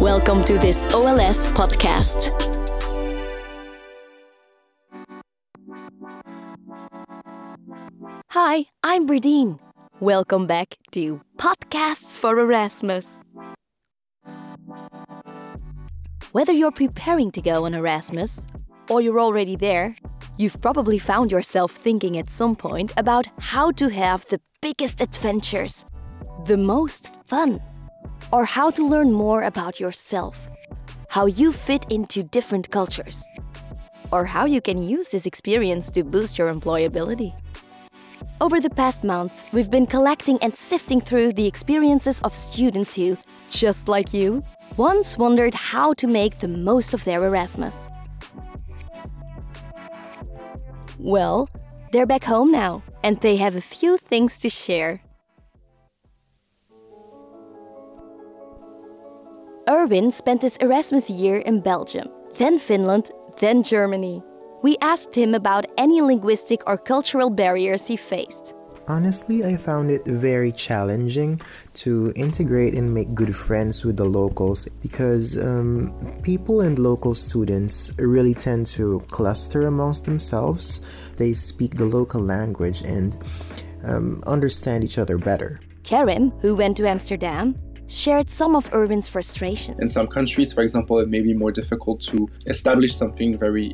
Welcome to this OLS podcast. Hi, I'm Berdine. Welcome back to Podcasts for Erasmus. Whether you're preparing to go on Erasmus or you're already there, you've probably found yourself thinking at some point about how to have the biggest adventures, the most fun, or how to learn more about yourself, how you fit into different cultures, or how you can use this experience to boost your employability. Over the past month, we've been collecting and sifting through the experiences of students who, just like you, once wondered how to make the most of their Erasmus. Well, they're back home now, and they have a few things to share. Erwin spent his Erasmus year in Belgium, then Finland, then Germany. We asked him about any linguistic or cultural barriers he faced. Honestly, I found it very challenging to integrate and make good friends with the locals because people and local students really tend to cluster amongst themselves. They speak the local language and understand each other better. Karim, who went to Amsterdam, shared some of Erwin's frustrations. In some countries, for example, it may be more difficult to establish something very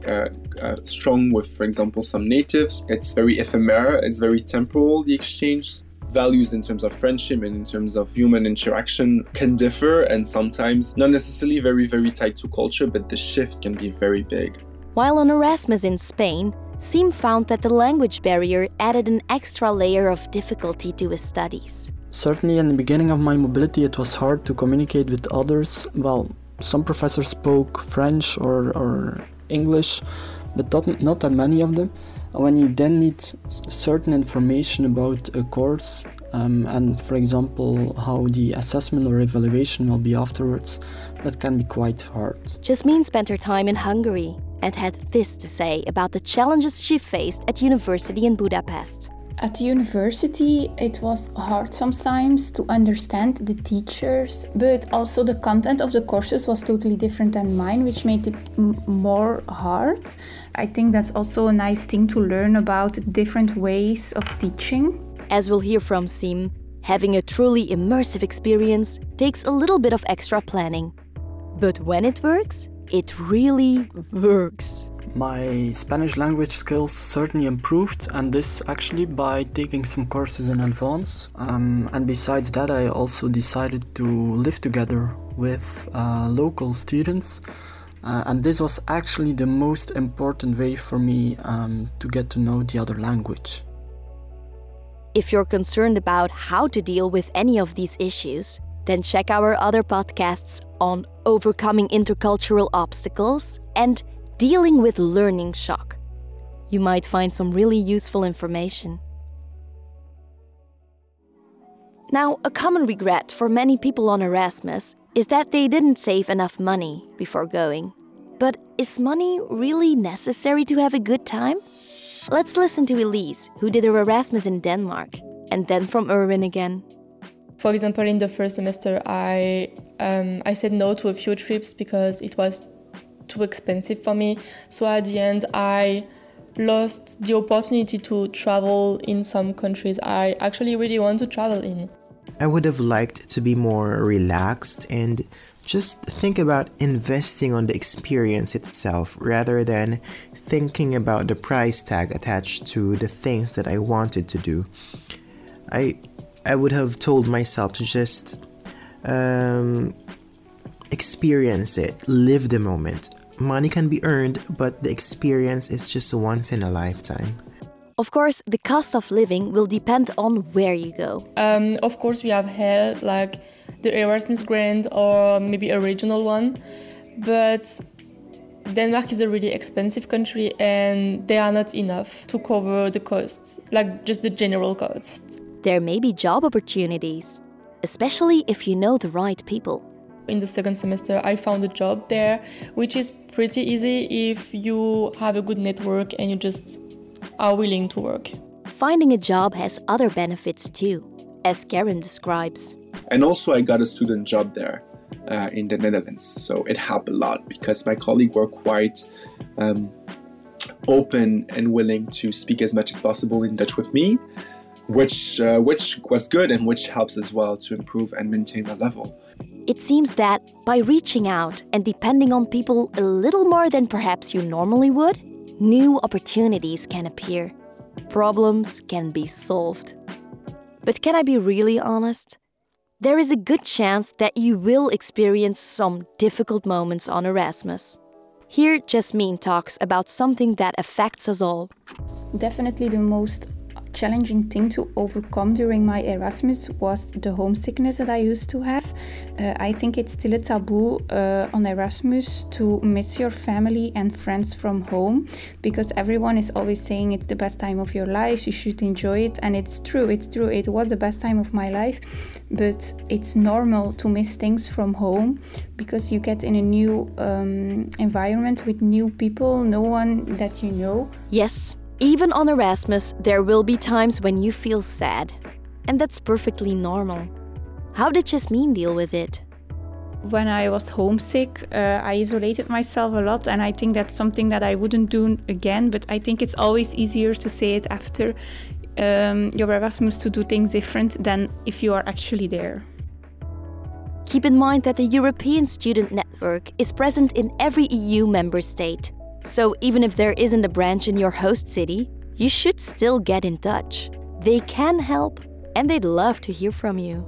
strong with, for example, some natives. It's very ephemeral, it's very temporal, the exchange. Values in terms of friendship and in terms of human interaction can differ and sometimes not necessarily very, very tied to culture, but the shift can be very big. While on Erasmus in Spain, Sim found that the language barrier added an extra layer of difficulty to his studies. Certainly in the beginning of my mobility it was hard to communicate with others. Well, some professors spoke French or English, but not that many of them. When you then need certain information about a course and, for example, how the assessment or evaluation will be afterwards, that can be quite hard. Jasmine spent her time in Hungary and had this to say about the challenges she faced at university in Budapest. At university, it was hard sometimes to understand the teachers, but also the content of the courses was totally different than mine, which made it more hard. I think that's also a nice thing to learn about different ways of teaching. As we'll hear from Sim, having a truly immersive experience takes a little bit of extra planning. But when it works, it really works. My Spanish language skills certainly improved, and this actually by taking some courses in advance. And besides that, I also decided to live together with local students. And this was actually the most important way for me to get to know the other language. If you're concerned about how to deal with any of these issues, then check our other podcasts on overcoming intercultural obstacles and dealing with learning shock. You might find some really useful information. Now, a common regret for many people on Erasmus is that they didn't save enough money before going. But is money really necessary to have a good time? Let's listen to Elise, who did her Erasmus in Denmark, and then from Erwin again. For example, in the first semester, I said no to a few trips because it was too expensive for me. So at the end, I lost the opportunity to travel in some countries I actually really want to travel in. I would have liked to be more relaxed and just think about investing on the experience itself rather than thinking about the price tag attached to the things that I wanted to do. I would have told myself to just experience it, live the moment. Money can be earned, but the experience is just once in a lifetime. Of course, the cost of living will depend on where you go. Of course, we have had like the Erasmus grant or maybe a regional one, but Denmark is a really expensive country and they are not enough to cover the costs, like just the general costs. There may be job opportunities, especially if you know the right people. In the second semester, I found a job there, which is pretty easy if you have a good network and you just are willing to work. Finding a job has other benefits too, as Karen describes. And also I got a student job there in the Netherlands. So it helped a lot because my colleagues were quite open and willing to speak as much as possible in Dutch with me, which was good and which helps as well to improve and maintain my level. It seems that by reaching out and depending on people a little more than perhaps you normally would, new opportunities can appear. Problems can be solved. But can I be really honest? There is a good chance that you will experience some difficult moments on Erasmus. Here, Jasmine talks about something that affects us all. Definitely the most challenging thing to overcome during my Erasmus was the homesickness that I used to have. I think it's still a taboo on Erasmus to miss your family and friends from home, because everyone is always saying it's the best time of your life, you should enjoy it, and it's true, it was the best time of my life, but it's normal to miss things from home because you get in a new environment with new people, no one that you know. Yes. Even on Erasmus, there will be times when you feel sad. And that's perfectly normal. How did Jasmine deal with it? When I was homesick, I isolated myself a lot, and I think that's something that I wouldn't do again, but I think it's always easier to say it after your Erasmus to do things different than if you are actually there. Keep in mind that the European Student Network is present in every EU member state. So even if there isn't a branch in your host city, you should still get in touch. They can help, and they'd love to hear from you.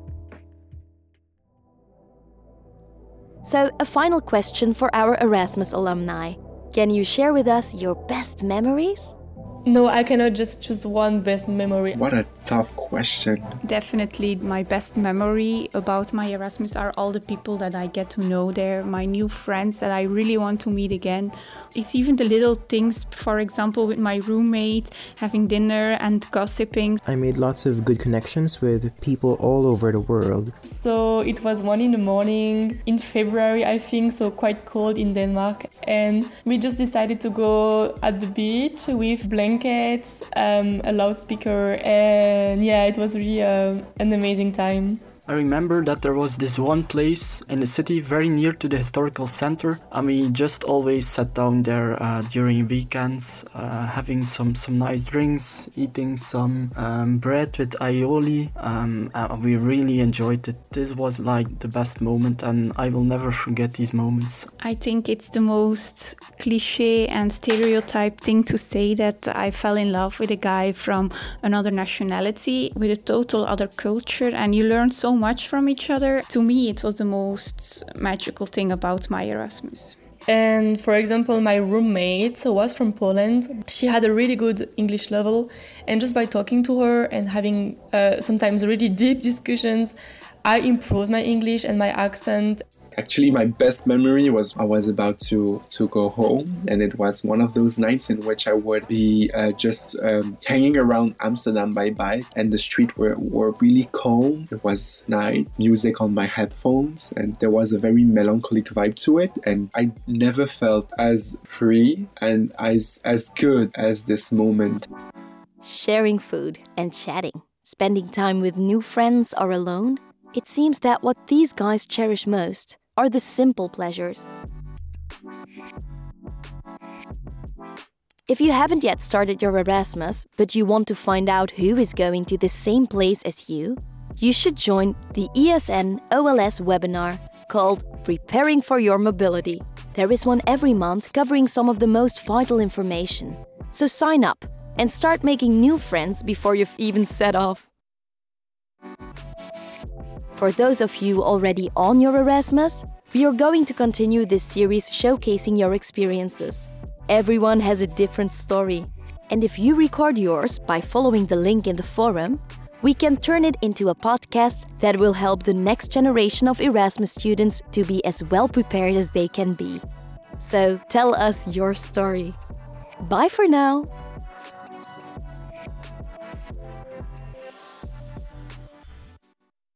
So, a final question for our Erasmus alumni. Can you share with us your best memories? No, I cannot just choose one best memory. What a tough question. Definitely my best memory about my Erasmus are all the people that I get to know there, my new friends that I really want to meet again. It's even the little things, for example, with my roommate, having dinner and gossiping. I made lots of good connections with people all over the world. So it was 1 a.m. in February, I think, so quite cold in Denmark. And we just decided to go at the beach with blankets, a loudspeaker, and yeah, it was really an amazing time. I remember that there was this one place in the city very near to the historical center, and we just always sat down there during weekends, having some nice drinks, eating some bread with aioli. We really enjoyed it. This was like the best moment, and I will never forget these moments. I think it's the most cliché and stereotype thing to say that I fell in love with a guy from another nationality, with a total other culture, and you learn so much from each other. To me, it was the most magical thing about my Erasmus. And for example, my roommate was from Poland. She had a really good English level, and just by talking to her and having sometimes really deep discussions, I improved my English and my accent. Actually, my best memory was I was about to go home, and it was one of those nights in which I would be just hanging around Amsterdam by bike, and the streets were really calm. It was night, music on my headphones, and there was a very melancholic vibe to it, and I never felt as free and as good as this moment. Sharing food and chatting, spending time with new friends or alone, it seems that what these guys cherish most are the simple pleasures. If you haven't yet started your Erasmus, but you want to find out who is going to the same place as you should join the ESN OLS webinar called Preparing for Your Mobility. There is one every month covering some of the most vital information. So sign up and start making new friends before you've even set off. For those of you already on your Erasmus, we are going to continue this series showcasing your experiences. Everyone has a different story. And if you record yours by following the link in the forum, we can turn it into a podcast that will help the next generation of Erasmus students to be as well prepared as they can be. So tell us your story. Bye for now!